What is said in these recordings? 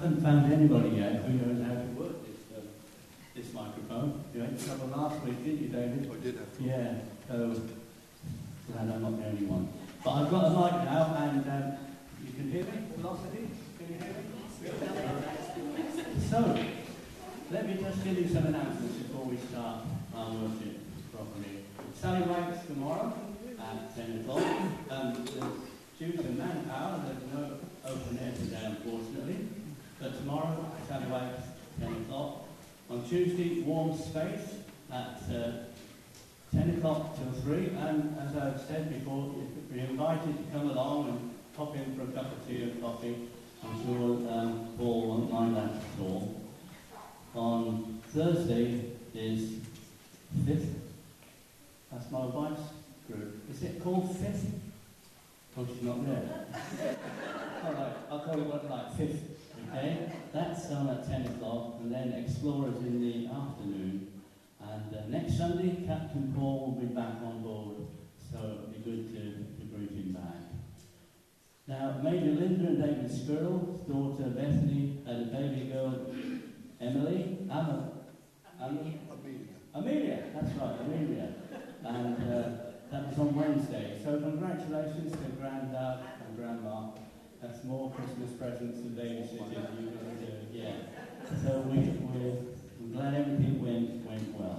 haven't found anybody yet who knows how to work this microphone. You had trouble last week, didn't you, David? I did have trouble. Yeah, so glad I'm not the only one. But I've got a mic now, and you can hear me? Velocity? Can you hear me? So, let me just give you some announcements before we start our worship properly. Sally Wakes tomorrow at 10 o'clock. Due to manpower, there's no open air today, unfortunately. But tomorrow, Sally Wakes, 10 o'clock. On Tuesday, Warm Space at 10 o'clock till 3. And as I've said before, you're invited to come along and pop in for a cup of tea or coffee. I'm sure Paul won't mind that at all. On Thursday is Fifth. That's my wife's group. Is it called Fifth? Oh, she's not there. All right, I'll call it what like Fifth. Okay, that's on at 10 o'clock, and then Explorers in the afternoon. And next Sunday, Captain Paul will be back on board, so it'll be good to greet him back. Now, Major Linda and David Skirrell's daughter Bethany and a baby girl, Emily, Amelia, that's right, Amelia. And that was on Wednesday. So congratulations to Granddad and Grandma. That's more Christmas presents and babysitting you can do. Yeah. So we're glad everything went well.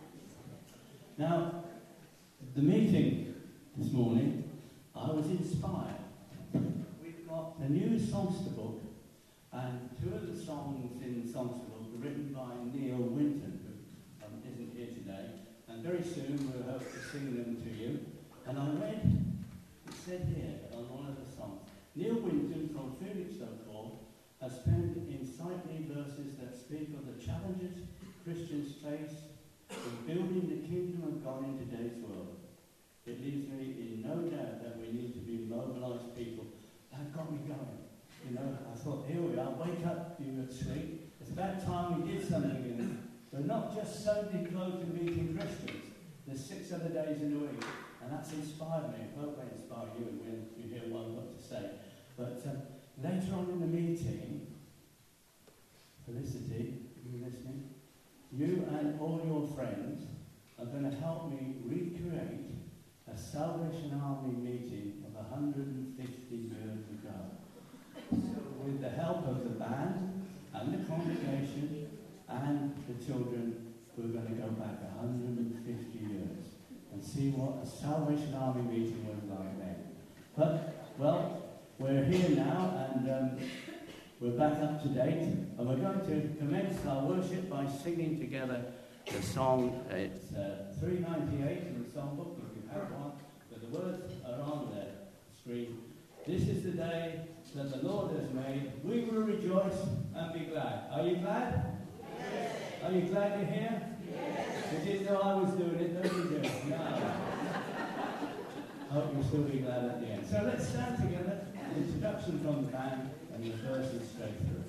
Now, the meeting this morning, I was inspired. We've got a new songster book, and two of the songs in the songster book were written by Neil Winton, who isn't here today. And very soon we'll hope to sing them to you. And I read, it said here on one of the songs, Neil Winton from Felixstowe Court has penned insightly verses that speak of the challenges Christians face in building the kingdom of God in today's world. It leaves me in no doubt that we need to be mobilised people. That got me going. You know, I thought, here we are, wake up, you at sleep. It's about time we did something in it. We're not just Sunday clothed and meeting Christians. There's 6 other days in the week. And that's inspired me. I hope I inspire you when you hear what I've got to say. But later on in the meeting, Felicity, are you listening? You and all your friends are going to help me recreate a Salvation Army meeting of 150 years ago. So with the help of the band and the congregation and the children, we're going to go back 150 years and see what a Salvation Army meeting was like then. But, well, we're here now, and we're back up to date, and we're going to commence our worship by singing together the song. It's 398 in the songbook, if you have one, but the words are on the screen. This is the day that the Lord has made. We will rejoice and be glad. Are you glad? Yes. Are you glad you're here? Yes. You didn't know I was doing it, don't you? No. I hope you'll still be glad at the end. So let's stand together. An introduction from the band and the verses straight through.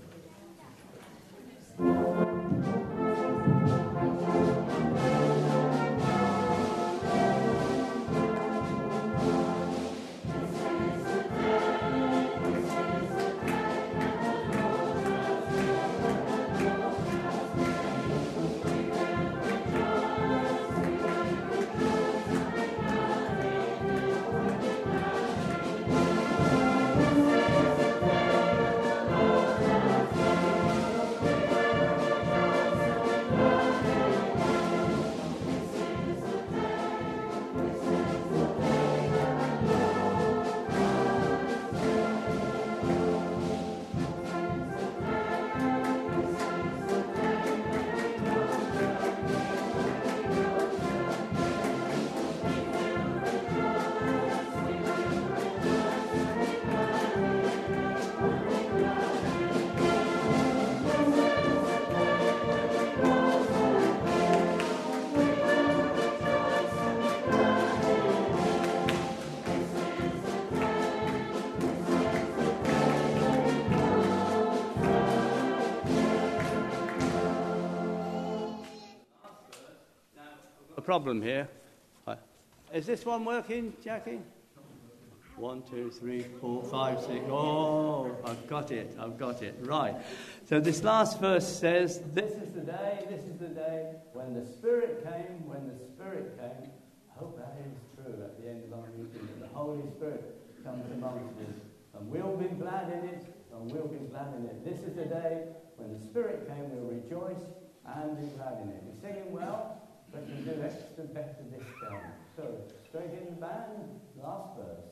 Problem here. Is this one working, Jackie? 1, 2, 3, 4, 5, 6. Oh, I've got it. Right. So this last verse says, this is the day when the Spirit came, I hope that is true at the end of our meeting, that the Holy Spirit comes amongst us. And we'll be glad in it, This is the day when the Spirit came, we'll rejoice and be glad in it. We're singing well, but we do extra better this time. So, straight in the band, last verse.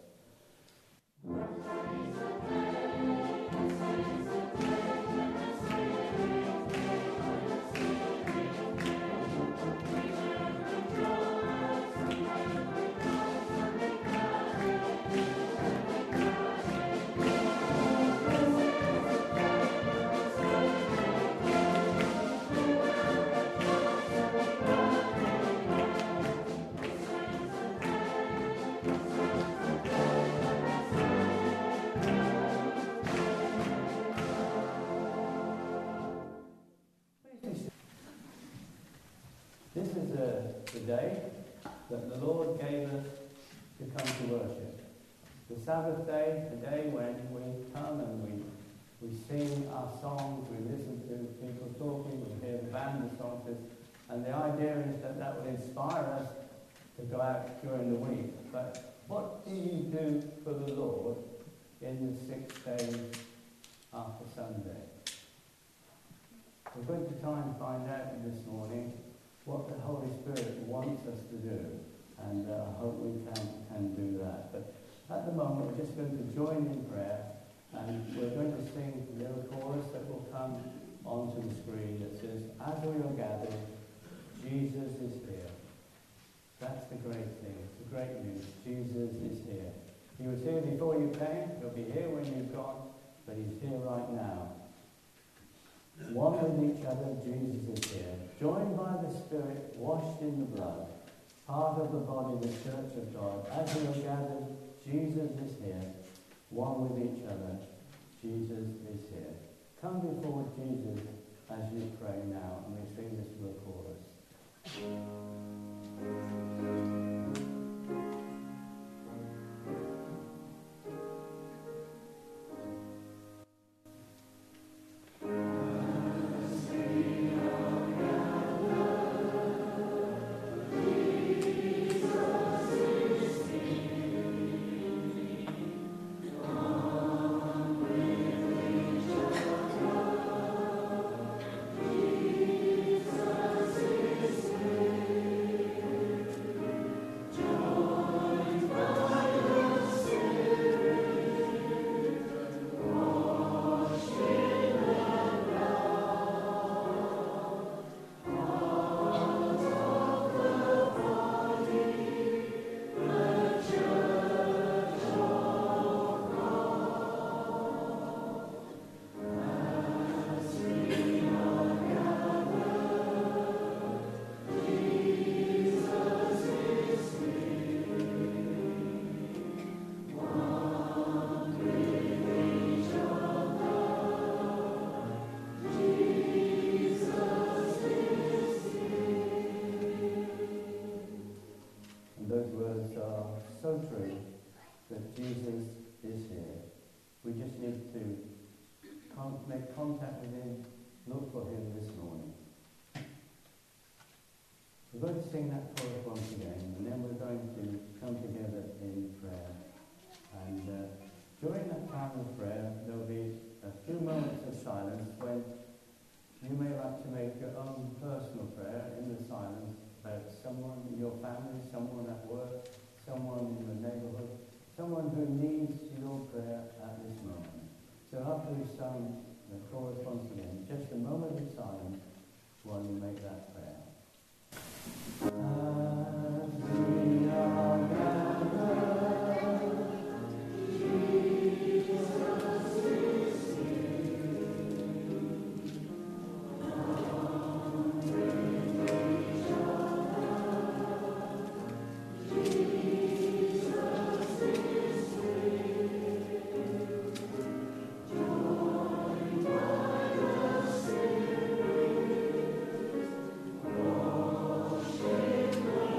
This is the day that the Lord gave us to come to worship. The Sabbath day, the day when we come and we sing our songs, we listen to people talking, we hear the band, the songsters, and the idea is that that will inspire us to go out during the week. But what do you do for the Lord in the 6 days after Sunday? We're going to try and find out this morning what the Holy Spirit wants us to do, and I hope we can do that. But at the moment, we're just going to join in prayer, and we're going to sing the little chorus that will come onto the screen that says, "As we are gathered, Jesus is here." That's the great thing. It's the great news. Jesus is here. He was here before you came. He'll be here when you've gone, but he's here right now. One with each other, Jesus is here. Joined by the Spirit, washed in the blood. Part of the body, the church of God. As we are gathered, Jesus is here. One with each other, Jesus is here. Come before Jesus as you pray now, and we sing this little chorus. So true that Jesus is here. We just need to make contact with him, look for him this morning. We're going to sing that chorus once again, and then we're going to come together in prayer. And during that time of prayer, there'll be a few moments of silence when you may like to make your own personal prayer in the silence about someone in your family, someone at work, someone in the neighborhood, someone who needs your prayer at this moment. So after we sing the chorus once again, just a moment of silence while you make that prayer. As we are gathered, Jesus is here. Come with each other, Jesus is here. Joined by the Spirit, washed in the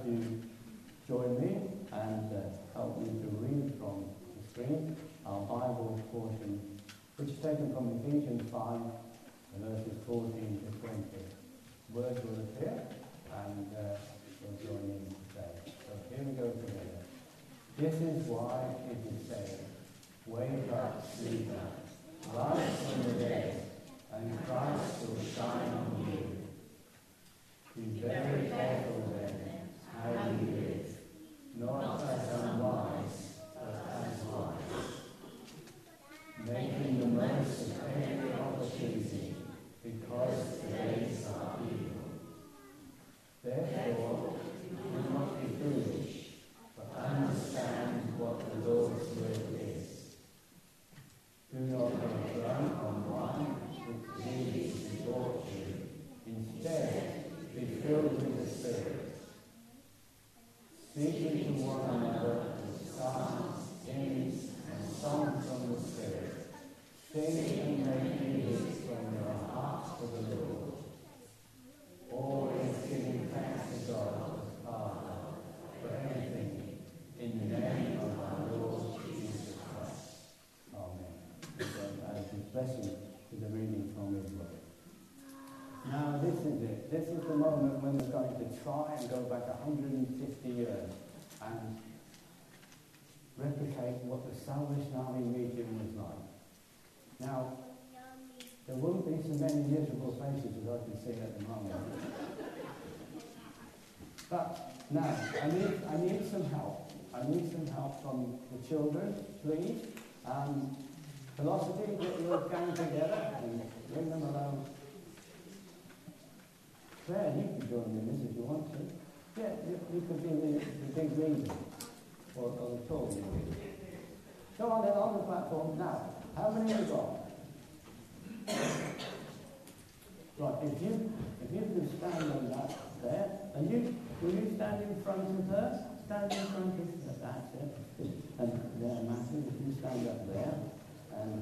to join me and help me to read from the screen our Bible portion, which is taken from Ephesians 5, verses 14 to 20. Words will appear, and we'll join in today. So here we go together. This is why it is said, wake up, sleeper, rise from the dead, and Christ will shine on you. Be very careful then how you live, not as unwise, but as wise, making the most of every opportunity, because the days are evil. Therefore, do not be foolish, but understand what the Lord's will is. Do not get drunk on wine, which leads to debauchery. Instead, be filled with the Spirit, speaking to one another with psalms, hymns, and songs from the Spirit. Sing and make music from your hearts to the Lord, always giving thanks to God the Father for everything in the name of our Lord Jesus Christ. Amen. God add his blessing to the reading from his word. Now this is it. This is the moment when we're going to try and go back 150 years and replicate what the Salvation Army meeting was like. Now, there won't be so many miserable faces as I can see at the moment. But now, I need some help. I need some help from the children, please. Philosophy, get your gang together and bring them along. Claire, you can join in this if you want to. Yeah, you could be the big leader, or the tall leader. Come on then, on the platform. Now, how many have you got? Right, if you can stand on that there, and will you stand in front of her? Stand in front of her, that's it. And there, Matthew, if you stand up there, and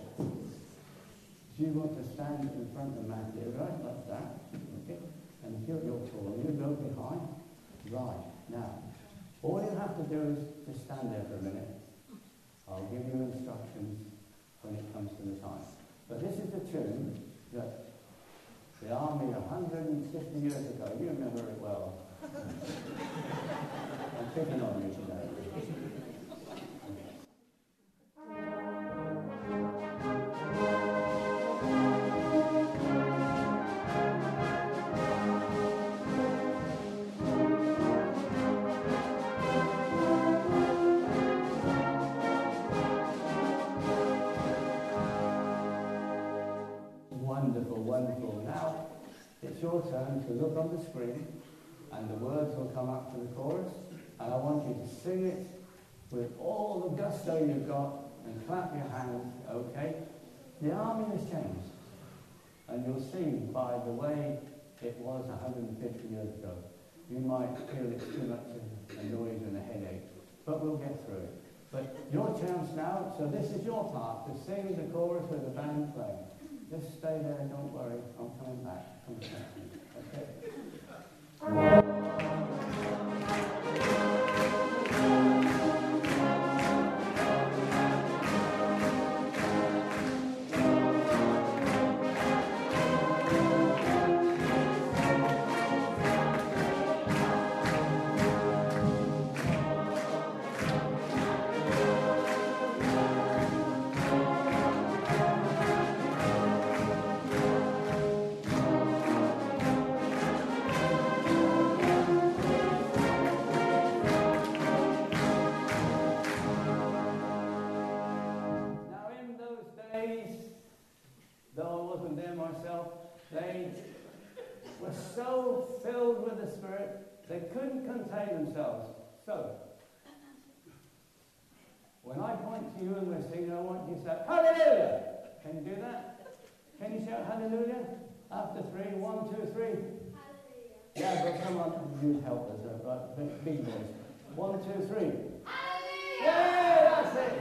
you want to stand in front of Matthew, right, like that, okay? And if you're tall, you go behind. Right, now, all you have to do is just stand there for a minute. I'll give you instructions when it comes to the time. But this is the tune that the army 150 years ago, you remember it well. I'm picking on you today. Wonderful. Now, it's your turn to look on the screen, and the words will come up to the chorus, and I want you to sing it with all the gusto you've got, and clap your hands, okay? The army has changed, and you'll see by the way it was 150 years ago. You might feel it's too much of a noise and a headache, but we'll get through it. But your chance now, so this is your part, to sing the chorus with the band playing. Just stay there, don't worry, I'm coming back. Okay? They were so filled with the Spirit, they couldn't contain themselves. So, when I point to you and we're singing, I want you to say, hallelujah! Can you do that? Can you shout hallelujah? After 3, 1, 2, 3. Hallelujah. Yeah, but come on, you help us, right? Big voice. 1, 2, 3. Hallelujah! Yeah, that's it!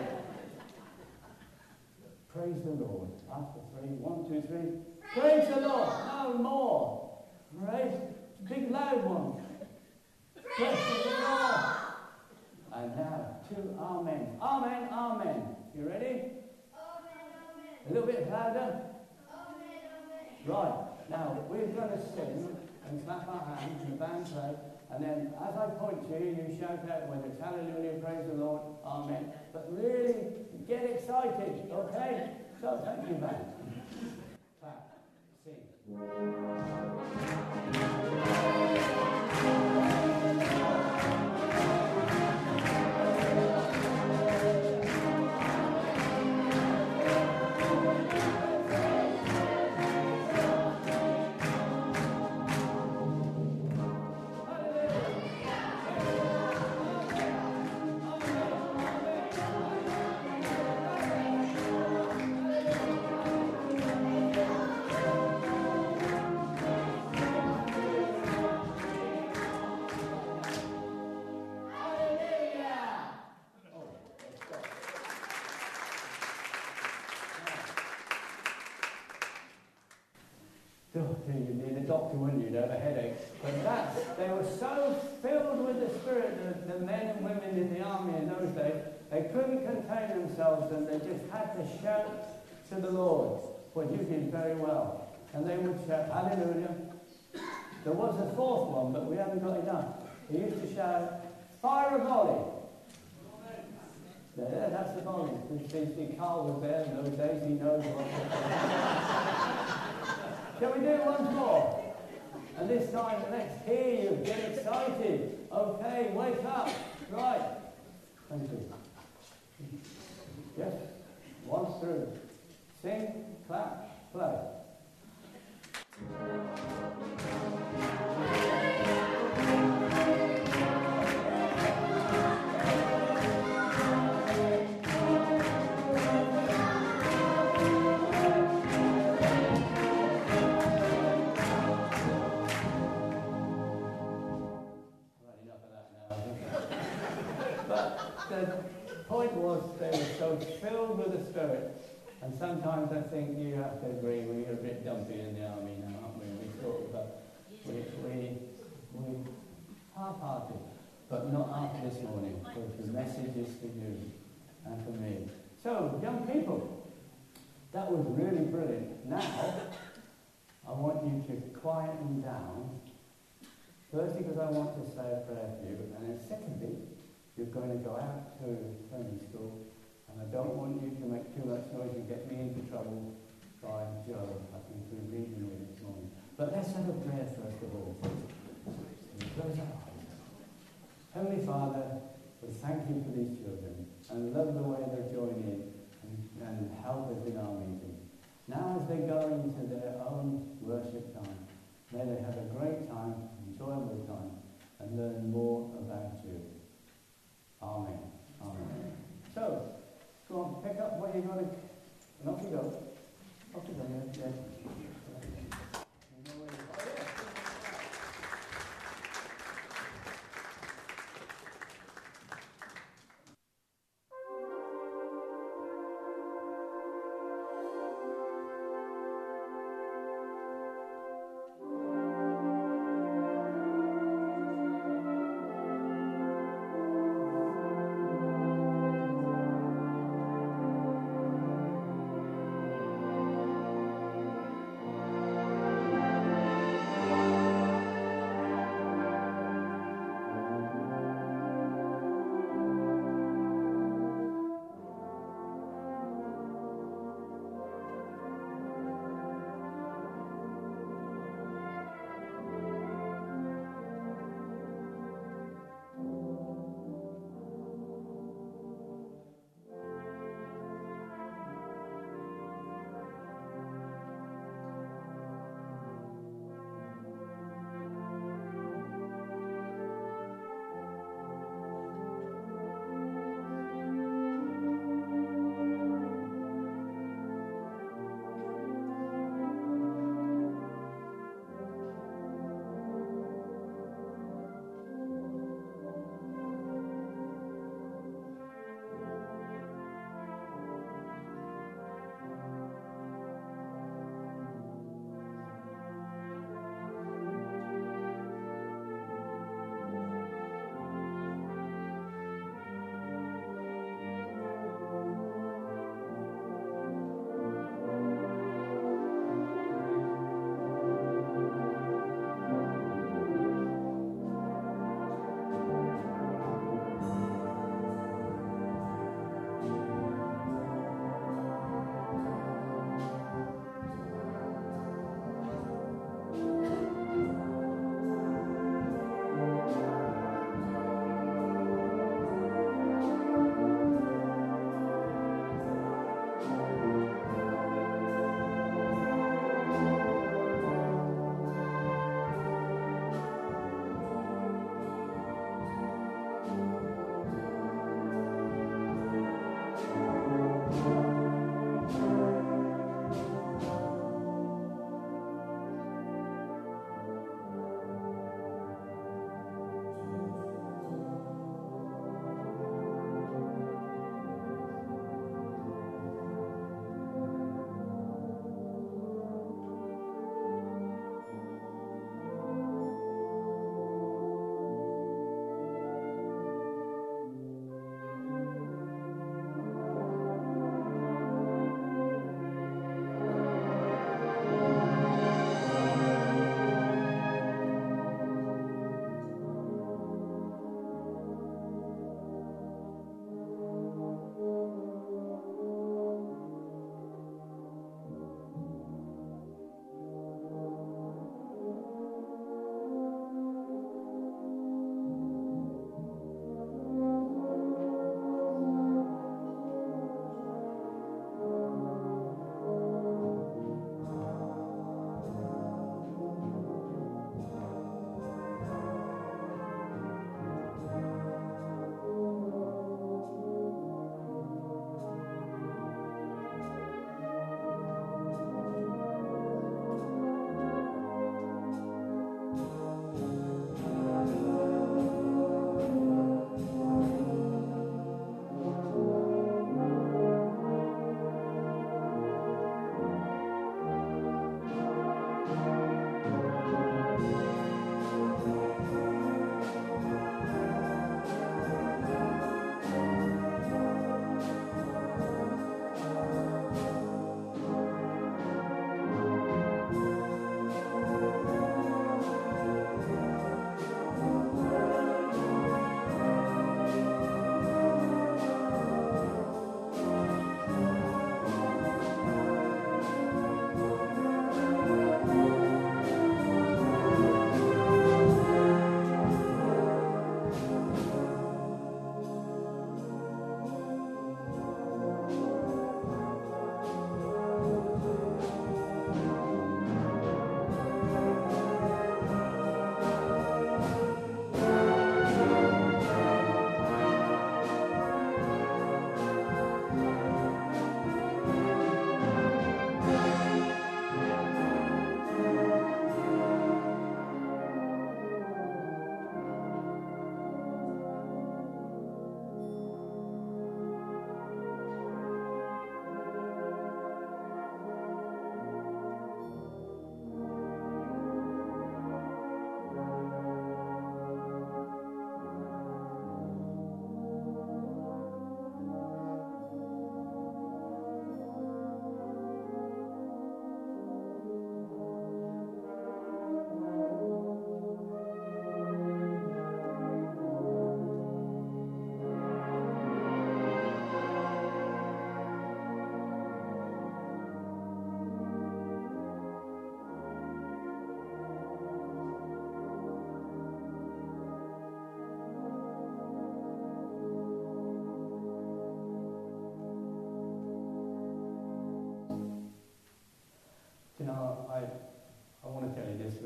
Praise the Lord. After 3, 1, 2, 3. Praise the Lord. No more. Praise. Big loud one. Praise Blessed be the Lord. And now, two amen. Amen, amen. You ready? Amen, amen. A little bit louder. Amen, amen. Right. Now, we're going to sing and clap our hands and the band play. And then, as I point to you, you shout out whether it's hallelujah, praise the Lord, amen. But really, get excited, okay? So, thank you, band. Clap, sing. You need a doctor, wouldn't you? You'd have a headache. But they were so filled with the Spirit, the men and women in the army in those days, they couldn't contain themselves and they just had to shout to the Lord. Well, you did very well. And they would shout, hallelujah. There was a fourth one, but we haven't got enough. They used to shout, fire a volley. There, that's the volley. See, Carl was there in those days, he knows what Shall we do it once more? And this time, let's hear you. Get excited. Okay, wake up. Right. Thank you. Yes. Once through. Sing, clap, play. The point was they were so filled with the Spirit, and sometimes I think you have to agree we're a bit dumpy in the army now, aren't we? We sort of, we half-hearted, but not after this morning, because the message is for you and for me. So, young people, that was really brilliant. Now, I want you to quieten down. Firstly, because I want to say a prayer for you, and then secondly, you're going to go out to Sunday school, and I don't want you to make too much noise and get me into trouble by Joe. I think we're reading with this morning. But let's have a prayer first of all. Close our eyes. Heavenly Father, we thank you for these children, and love the way they join in and help us in our meeting. Now as they go into their own worship time, may they have a great time, enjoyable time, and learn more about you. Amen. Amen. So, go on, pick up what you're going to... And off you go. Off you go, yeah. You know where you're going.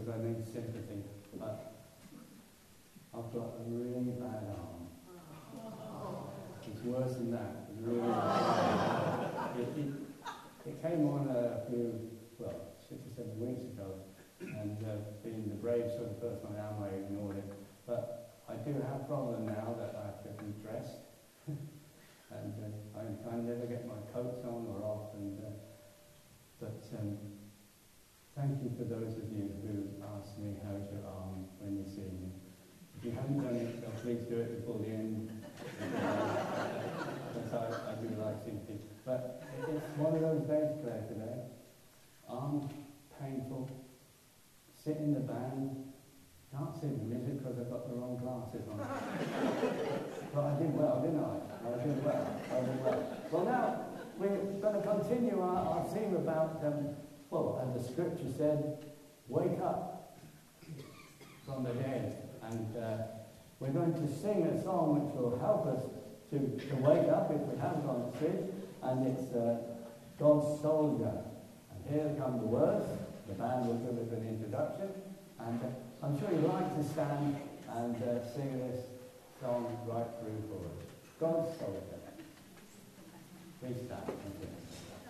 because I need sympathy, but I've got a really bad arm. It's worse than that. It's really bad. It came on a few, 6 or 7 weeks ago, and being the brave sort of person I am, I ignored it. But I do have a problem now that I have to be dressed, and I never get my coats on or off. But thank you for those of you who ask me how's your arm when you see me. If you haven't done it, so please do it before the end. Because I do like sympathy. But it's one of those days, Claire, today. Arm painful. Sit in the band. Can't see the music because I've got the wrong glasses on. But I did well, didn't I? I did well. Well, now we're going to continue our theme about, as the scripture said, wake up from the dead. And we're going to sing a song which will help us to wake up if we haven't gone to sleep. And it's God's Soldier. And here come the words. The band will give us an introduction. And I'm sure you'd like to stand and sing this song right through for us. God's Soldier. Please stand. Thank you.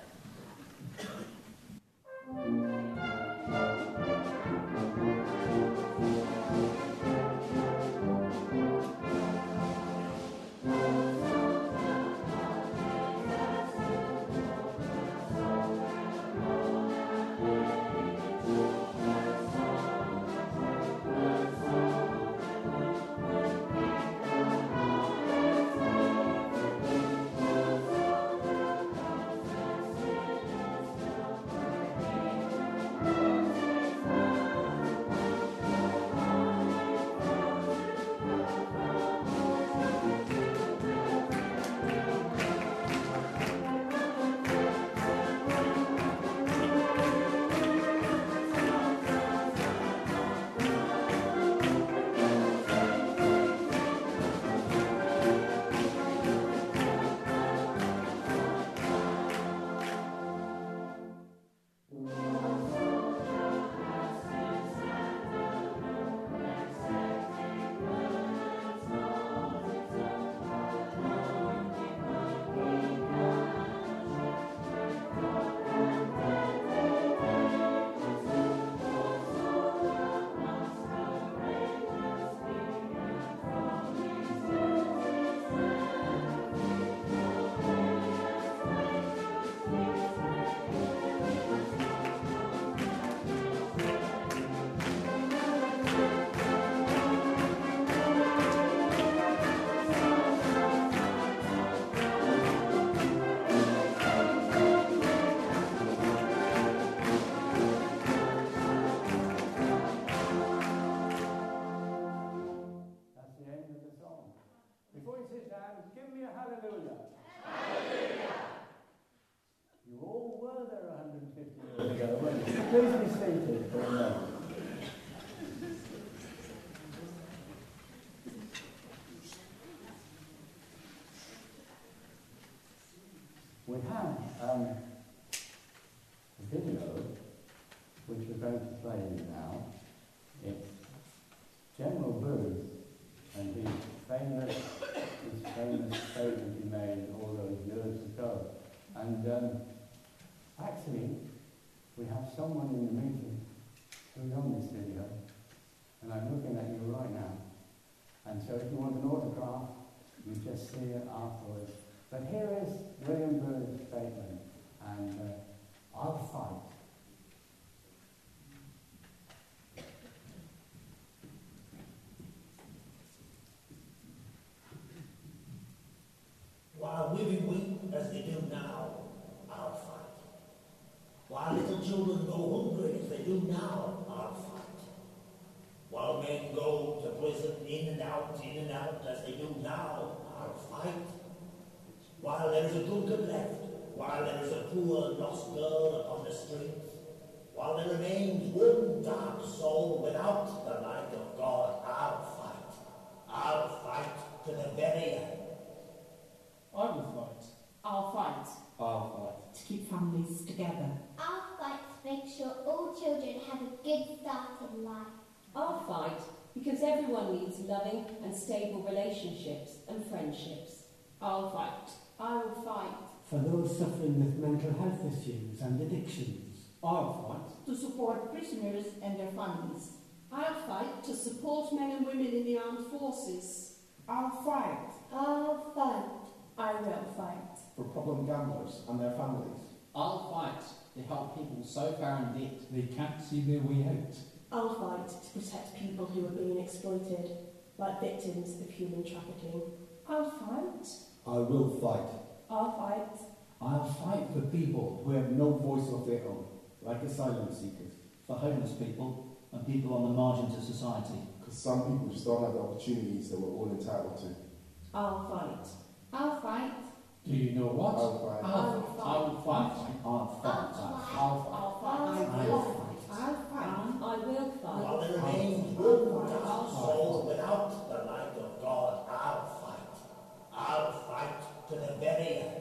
Give me a hallelujah. Hallelujah. You all were there 150 years ago, weren't you? Please be seated for a moment. We have a video which we're going to play now. It's General Booth and his famous statement he made all those years ago. And actually, we have someone in the meeting who's on this video, and I'm looking at you right now. And so if you want an autograph, you just see it afterwards. But here is William Booth's statement, and I'll fight. While women weep as they do now, I'll fight. While little children go hungry as they do now, I'll fight. While men go to prison in and out as they do now, I'll fight. While there is a drunkard left, while there is a poor lost girl upon the streets, while there remains one dark soul without the light of God, I'll fight. I'll fight to the very end. I will fight. I'll fight. I'll fight. To keep families together. I'll fight to make sure ensure all children have a good start in life. I'll fight because everyone needs loving and stable relationships and friendships. I'll fight. I will fight. For those suffering with mental health issues and addictions. I'll fight. To support prisoners and their families. I'll fight to support men and women in the armed forces. I'll fight. I'll fight. I will fight. For problem gamblers and their families. I'll fight to help people so far in debt They can't see their way out. I'll fight to protect people who are being exploited, like victims of human trafficking. I'll fight. I will fight. I'll fight. I'll fight for people who have no voice of their own, like asylum seekers. For homeless people and people on the margins of society. Because some people just don't have the opportunities that we're all entitled to. I'll fight. I'll fight. Do you know what? I'll fight. I'll fight. I'll fight. I'll fight. I'll fight. I will fight. While there remains room to our soul without the light of God, I'll fight. I'll fight to the very end.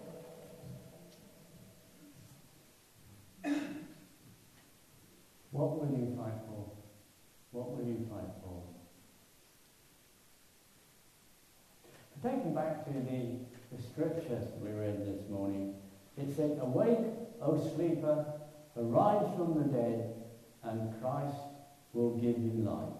What will you fight for? What will you fight for? Taking back to the scriptures we read this morning, it said, "Awake, O sleeper, arise from the dead, and Christ will give you light."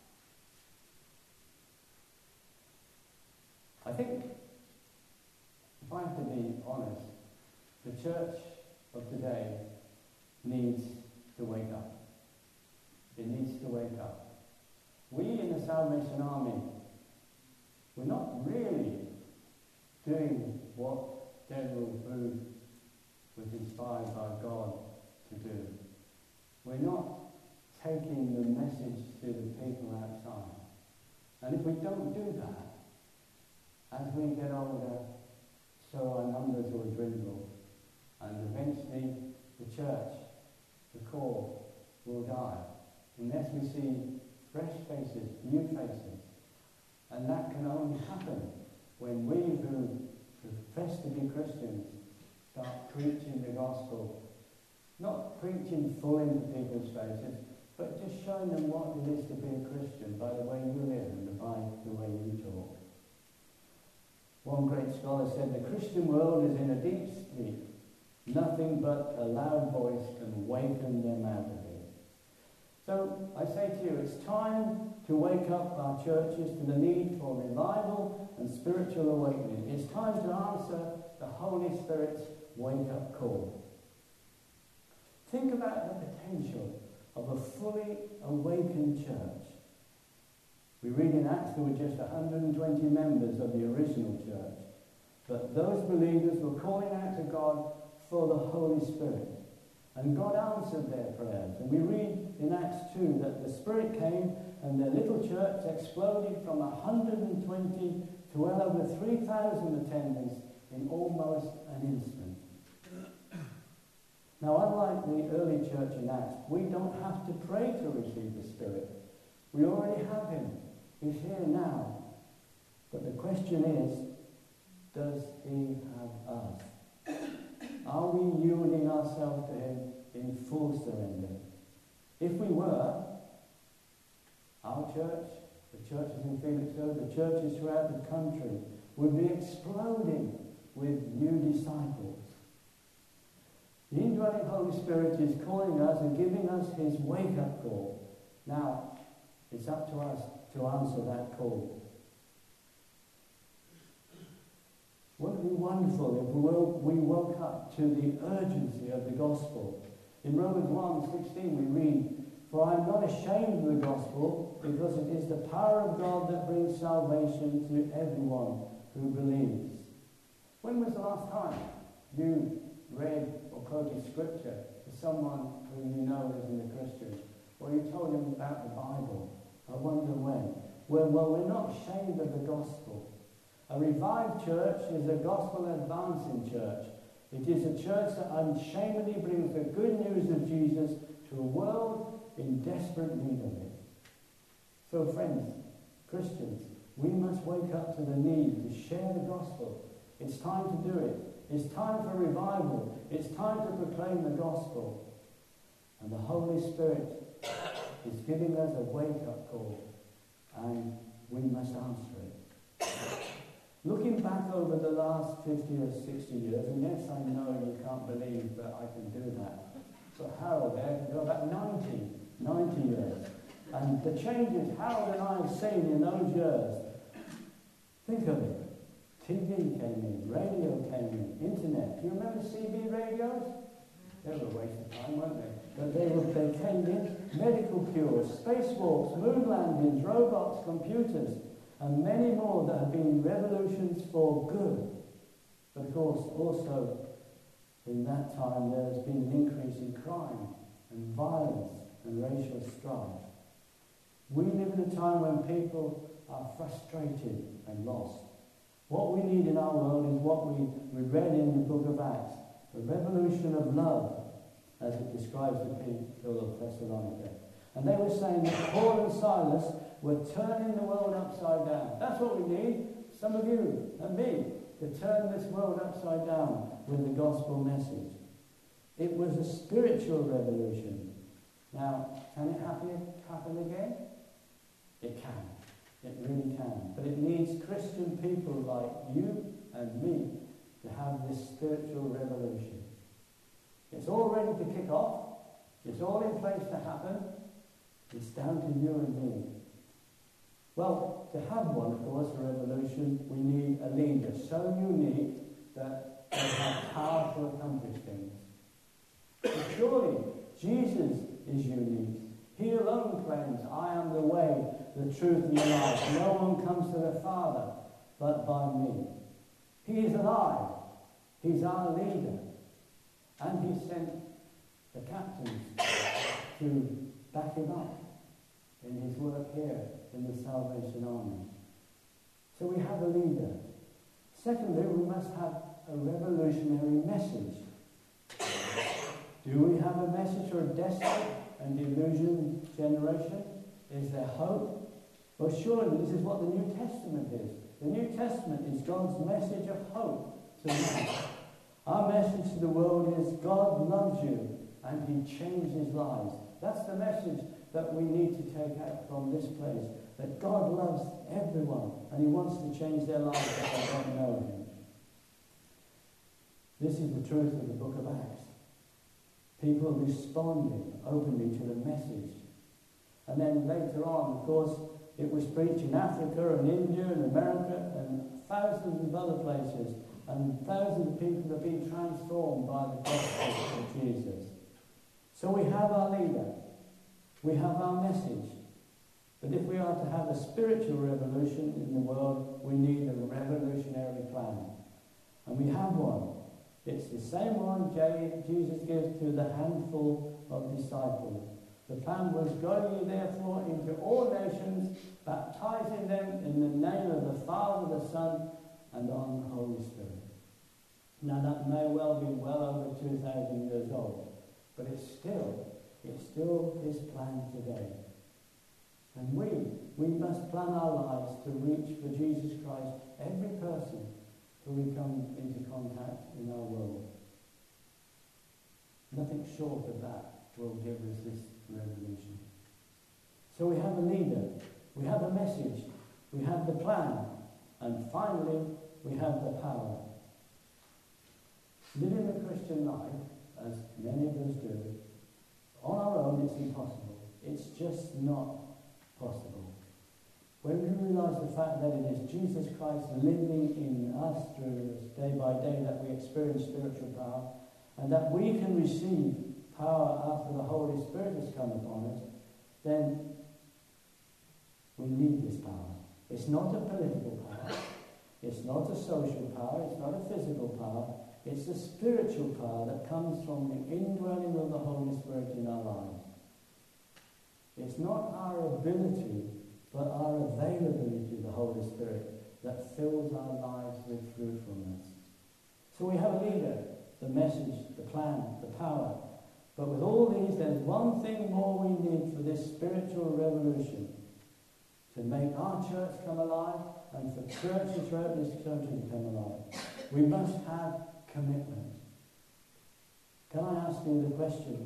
I think, if I have to be honest, the church of today needs to wake up. It needs to wake up. We in the Salvation Army, we're not really doing what General Booth was inspired by God to do. We're not taking the message to the people outside. And if we don't do that, as we get older, so our numbers will dwindle. And eventually the church, the core, will die. Unless we see fresh faces, new faces. And that can only happen when we who profess to be Christians start preaching the gospel. Not preaching full into people's faces, but just showing them what it is to be a Christian by the way you live and by the way you talk. One great scholar said, "The Christian world is in a deep sleep. Nothing but a loud voice can waken them out of it." So I say to you, it's time to wake up our churches to the need for revival and spiritual awakening. It's time to answer the Holy Spirit's wake-up call. Think about the potential of a fully awakened church. We read in Acts there were just 120 members of the original church, but those believers were calling out to God for the Holy Spirit. And God answered their prayers. And we read in Acts 2 that the Spirit came and their little church exploded from 120 to well over 3,000 attendants in almost an instant. Now, unlike the early church in Acts, we don't have to pray to receive the Spirit. We already have Him. He's here now. But the question is, does He have us? Are we yielding ourselves to Him in full surrender? If we were, our church, the churches in Felixstowe, the churches throughout the country, would be exploding with new disciples. The indwelling Holy Spirit is calling us and giving us His wake-up call. Now, it's up to us to answer that call. Wouldn't it be wonderful if we woke up to the urgency of the gospel? In Romans 1:16 we read, "For I am not ashamed of the gospel, because it is the power of God that brings salvation to everyone who believes." When was the last time you read or quoted scripture to someone who you know isn't a Christian? Or you told them about the Bible? I wonder when. Well, we're not ashamed of the gospel. A revived church is a gospel-advancing church. It is a church that unashamedly brings the good news of Jesus to a world in desperate need of it. So, friends, Christians, we must wake up to the need to share the gospel. It's time to do it. It's time for revival. It's time to proclaim the gospel. And the Holy Spirit is giving us a wake-up call, and we must answer it. Looking back over the last 50 or 60 years, and yes, I know you can't believe that I can do that. So Harold there can go back 90 years. And the changes Harold and I have seen in those years, think of it. TV came in, radio came in, internet. Do you remember CB radios? They were a waste of time, weren't they? But they came in. Medical cures, spacewalks, moon landings, robots, computers, and many more that have been revolutions for good. But of course, also in that time there has been an increase in crime and violence and racial strife. We live in a time when people are frustrated and lost. What we need in our world is what we read in the book of Acts, the revolution of love, as it describes the people of Thessalonica. And they were saying that Paul and Silas were turning the world upside down. That's what we need, some of you and me, to turn this world upside down with the gospel message. It was a spiritual revolution. Now, can it happen again? It can. It really can. But it needs Christian people like you and me to have this spiritual revolution. It's all ready to kick off. It's all in place to happen. It's down to you and me. Well, to have one, of course, a revolution, we need a leader so unique that they have power to accomplish things. But surely, Jesus is unique. He alone claims, I am the way, the truth, and the life. No one comes to the Father but by me. He is alive. He's our leader. And he sent the captains to back him up in his work here in the Salvation Army. So we have a leader. Secondly, we must have a revolutionary message. Do we have a message for a desperate and delusioned generation? Is there hope? Well, surely this is what the New Testament is. The New Testament is God's message of hope to man. Our message to the world is God loves you and he changes lives. That's the message that we need to take out from this place. That God loves everyone and he wants to change their lives if they don't know him. This is the truth of the book of Acts. People responding openly to the message. And then later on, of course, it was preached in Africa and India and America and thousands of other places. And thousands of people have been transformed by the gospel of Jesus. So we have our leader. We have our message. But if we are to have a spiritual revolution in the world, we need a revolutionary plan. And we have one. It's the same one Jesus gives to the handful of disciples. The plan was, go ye therefore into all nations, baptizing them in the name of the Father, the Son, and on the Holy Spirit. Now that may well be well over 2,000 years old, but it's still his plan today. And we must plan our lives to reach for Jesus Christ every person who we come into contact in our world. Nothing short of that will give us this revolution. So we have a leader, we have a message, we have the plan, and finally we have the power. Living the Christian life, as many of us do, on our own it's impossible. It's just not possible. When we realise the fact that it is Jesus Christ living in us through us day by day that we experience spiritual power, and that we can receive power after the Holy Spirit has come upon us, then we need this power. It's not a political power. It's not a social power. It's not a physical power. It's a spiritual power that comes from the indwelling of the Holy Spirit in our lives. It's not our ability, but our availability to the Holy Spirit that fills our lives with fruitfulness. So we have a leader, the message, the plan, the power. But with all these, there's one thing more we need for this spiritual revolution. To make our church come alive and for churches throughout this country to come alive. We must have commitment. Can I ask you the question?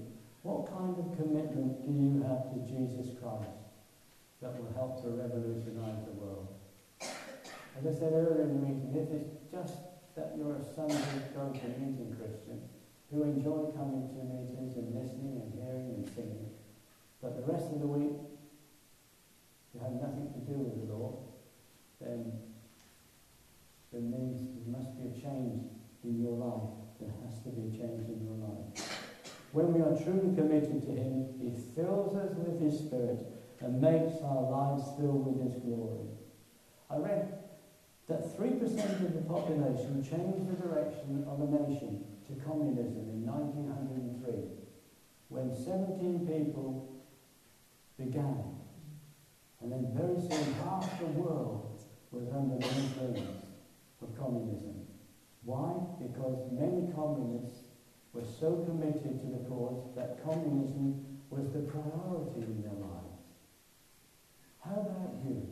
What kind of commitment do you have to Jesus Christ that will help to revolutionize the world? As I said earlier in the meeting, if it's just that you're a Sunday go-to meeting Christian who enjoy coming to meetings and listening and hearing and singing, but the rest of the week you have nothing to do with the Lord, then there must be a change in your life. There has to be a change in your life. When we are truly committed to Him, He fills us with His Spirit and makes our lives filled with His glory. I read that 3% of the population changed the direction of a nation to communism in 1903, when 17 people began. And then very soon half the world was under the influence of communism. Why? Because many communists were so committed to the cause that communism was the priority in their lives. How about you?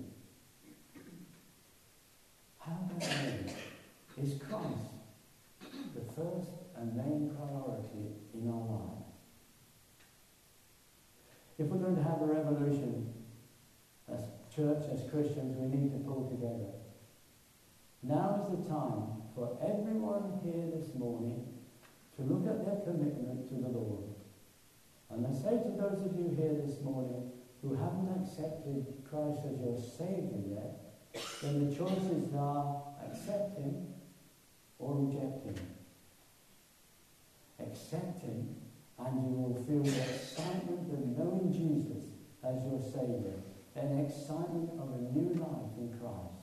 How about you? Is Christ the first and main priority in our lives? If we're going to have a revolution as church, as Christians, we need to pull together. Now is the time for everyone here this morning to look at their commitment to the Lord. And I say to those of you here this morning who haven't accepted Christ as your Saviour yet, then the choices are accept Him or reject Him. Accept Him and you will feel the excitement of knowing Jesus as your Saviour, an excitement of a new life in Christ.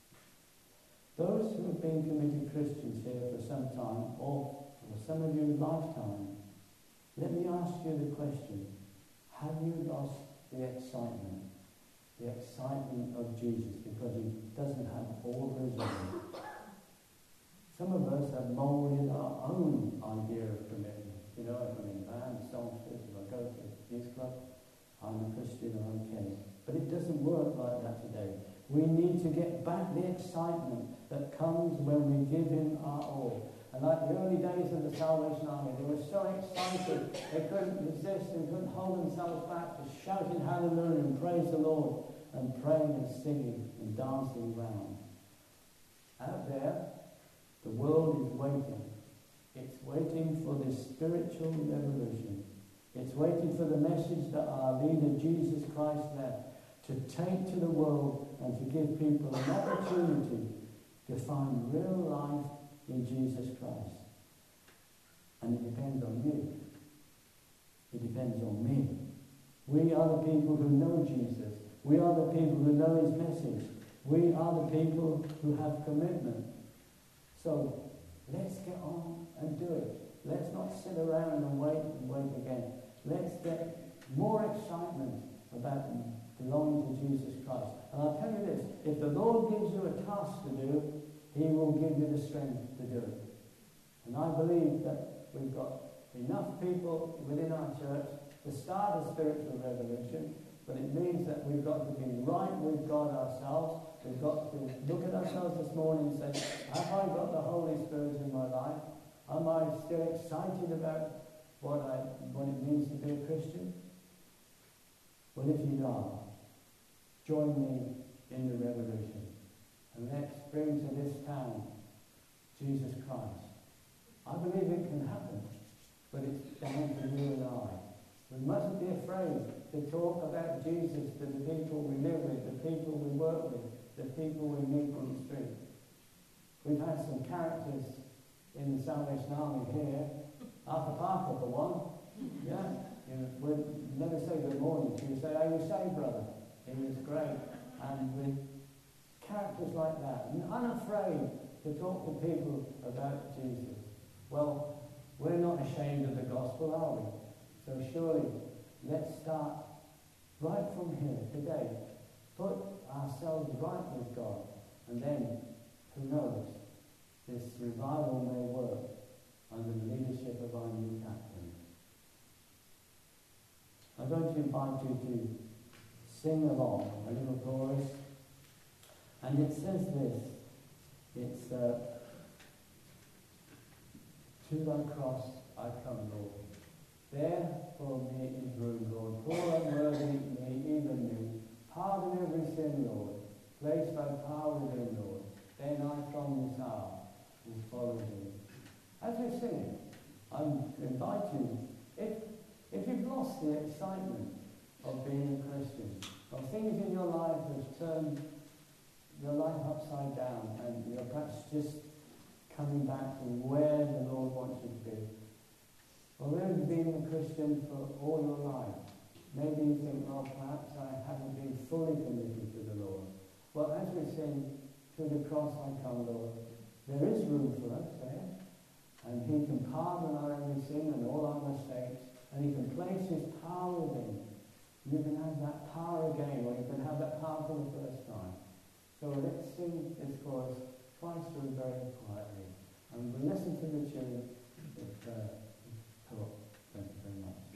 Those who have been committed Christians here for some time, or for some of you lifetime, let me ask you the question, have you lost the excitement? The excitement of Jesus, because He doesn't have all the resolve. Some of us have moulded our own idea of commitment. You know, if I'm in band, songsters, if I go to a youth club, I'm a Christian, okay. But it doesn't work like that today. We need to get back the excitement that comes when we give Him our all. And like the early days of the Salvation Army, they were so excited, they couldn't resist and couldn't hold themselves back, just shouting hallelujah and praise the Lord, and praying and singing and dancing round. Out there, the world is waiting. It's waiting for this spiritual revolution. It's waiting for the message that our leader Jesus Christ left to take to the world and to give people an opportunity to find real life in Jesus Christ. And it depends on you. It depends on me. We are the people who know Jesus. We are the people who know His message. We are the people who have commitment. So let's get on and do it. Let's not sit around and wait again. Let's get more excitement about belonging to Jesus Christ. And I'll tell you this, if the Lord gives you a task to do, He will give you the strength to do it. And I believe that we've got enough people within our church to start a spiritual revolution, but it means that we've got to be right with God ourselves. We've got to look at ourselves this morning and say, have I got the Holy Spirit in my life? Am I still excited about what it means to be a Christian? Well, if you are, join me in the revolution. And let's bring to this town Jesus Christ. I believe it can happen, but it's down to you and I. We mustn't be afraid to talk about Jesus to the people we live with, the people we work with, the people we meet on the street. We've had some characters in the Salvation Army here. Arthur Parker, for one. Yeah. We'd never say good morning. She would say, "Are you saved, brother?" He was great. And with characters like that, and unafraid to talk to people about Jesus. Well, we're not ashamed of the gospel, are we? So surely, let's start right from here today. Put ourselves right with God. And then, who knows, this revival may work under the leadership of our new captain. I'm going to invite you to sing along a little chorus. And it says this. It's, to thy cross I come, Lord. Therefore me is room, Lord. Poor unworthy me, even me. Pardon every sin, Lord. Place thy power within, Lord. Then I from this hour will follow thee. As we sing it, I invite you, if you've lost the excitement of being a Christian, or things in your life have turned your life upside down, and you're perhaps just coming back to where the Lord wants you to be, or maybe you've been a Christian for all your life, maybe you think, well, perhaps I haven't been fully committed to the Lord. Well, as we sing, to the cross I come, Lord, there is room for us there. And he can pardon our every sin and all our mistakes. And he can place his power within. You can have that power again, or you can have that power for the first time. So let's sing this chorus twice through very quietly. And we'll listen to the tune with talk. Thank you very much.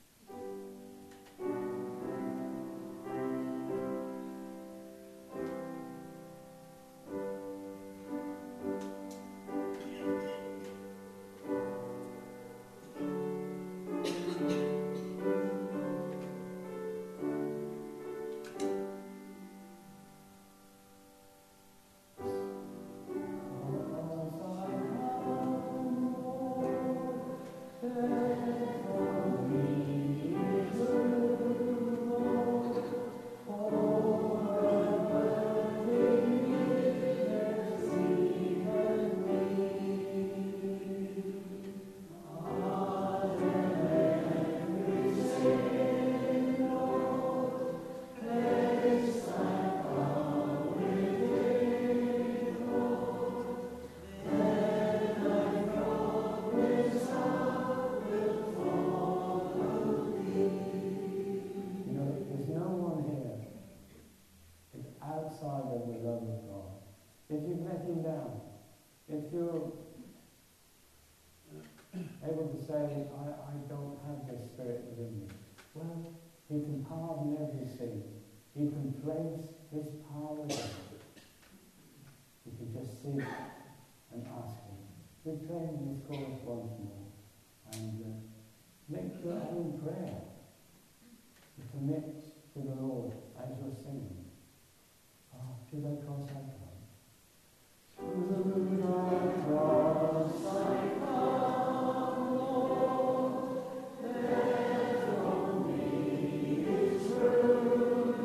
He can place his power in it. You can just seek and ask him. We pray in this chorus once more. And make your own prayer. To commit to the Lord as you're singing. To thy cross I come. To thy cross I come, Lord. There from me is room.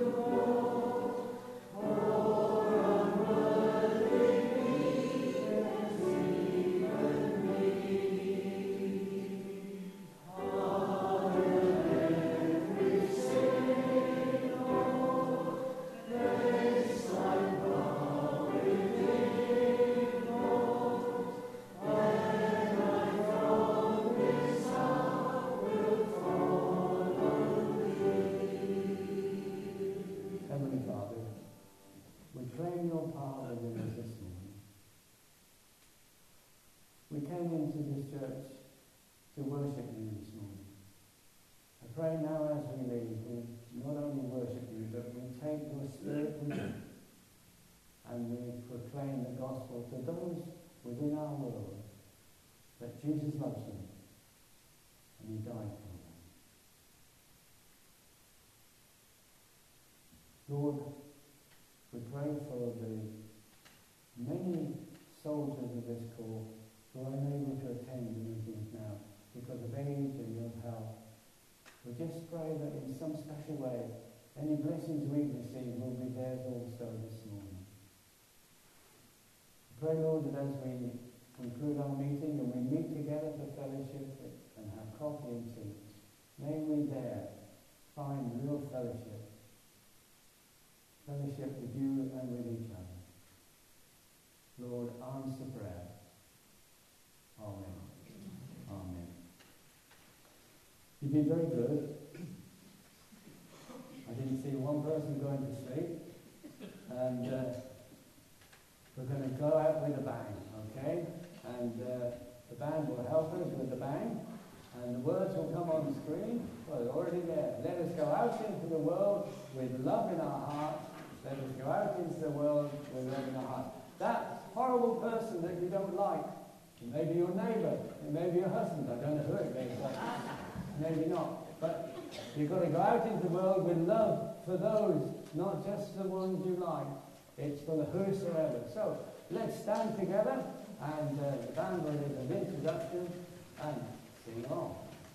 To those within our world that Jesus loves them and he died for them. Lord, we pray for the many soldiers of this corps who are unable to attend the meetings now because of age and ill health. We just pray that in some special way any blessings we receive will be theirs also this morning. Pray, Lord, that as we conclude our meeting and we meet together for fellowship and have coffee and tea, may we there find real fellowship with you and with each other. Lord, answer prayer. Amen. Amen. You've been very good. I didn't see one person going to sleep. And we're going to go out with a bang, okay? And the band will help us with the bang. And the words will come on the screen. Well, they're already there. Let us go out into the world with love in our hearts. Let us go out into the world with love in our hearts. That horrible person that you don't like, it may be your neighbour, it may be your husband, I don't know who it may be. maybe not. But you've got to go out into the world with love for those, not just the ones you like. It's for the whosoever. So let's stand together, and the band will give an introduction and sing along.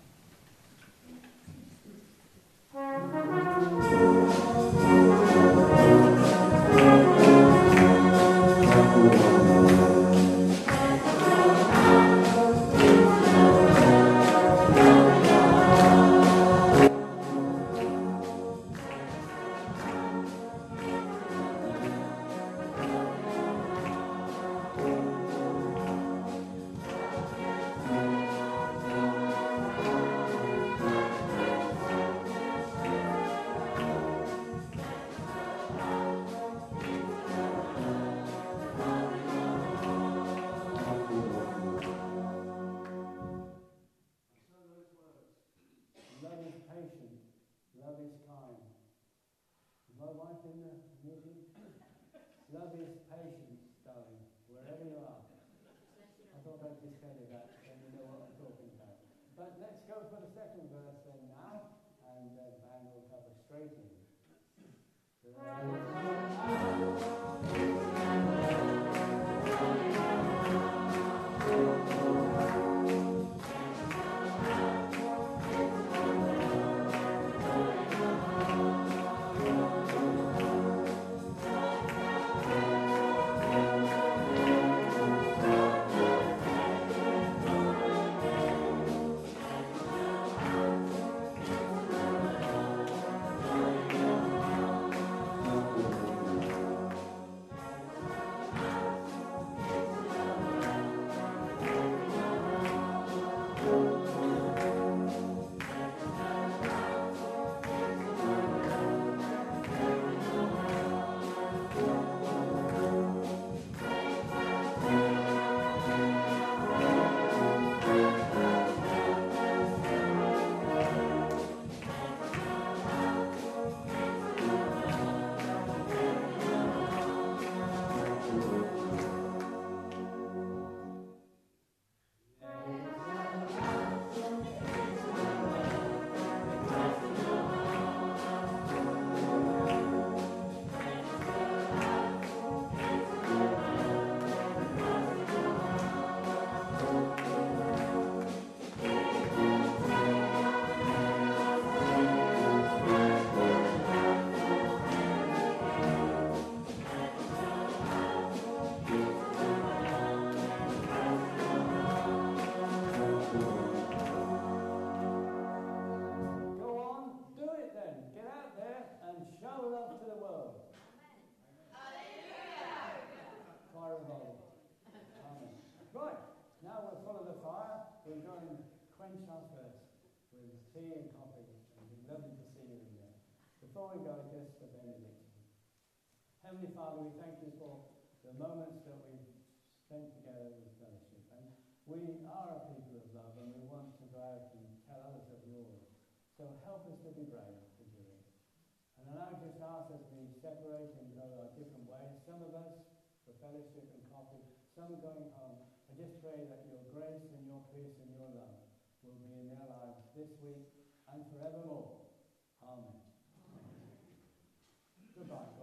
Love is patience, darling, wherever you are. I thought I'd just tell you that, so you know what I'm talking about. But let's go for the second verse then now, and the band will have a straight in. We're going to quench our thirst with tea and coffee, and it'd be lovely to see you in there. Before we go, just a benediction. Heavenly Father, we thank you for the moments that we've spent together in fellowship. And we are a people of love, and we want to go out and tell others of your love. So help us to be brave to do it. And I now just ask as we separate and go our different ways, some of us for fellowship and coffee, some going home, I just pray that your grace and your peace and your love will be in their lives this week and forevermore. Amen. Goodbye.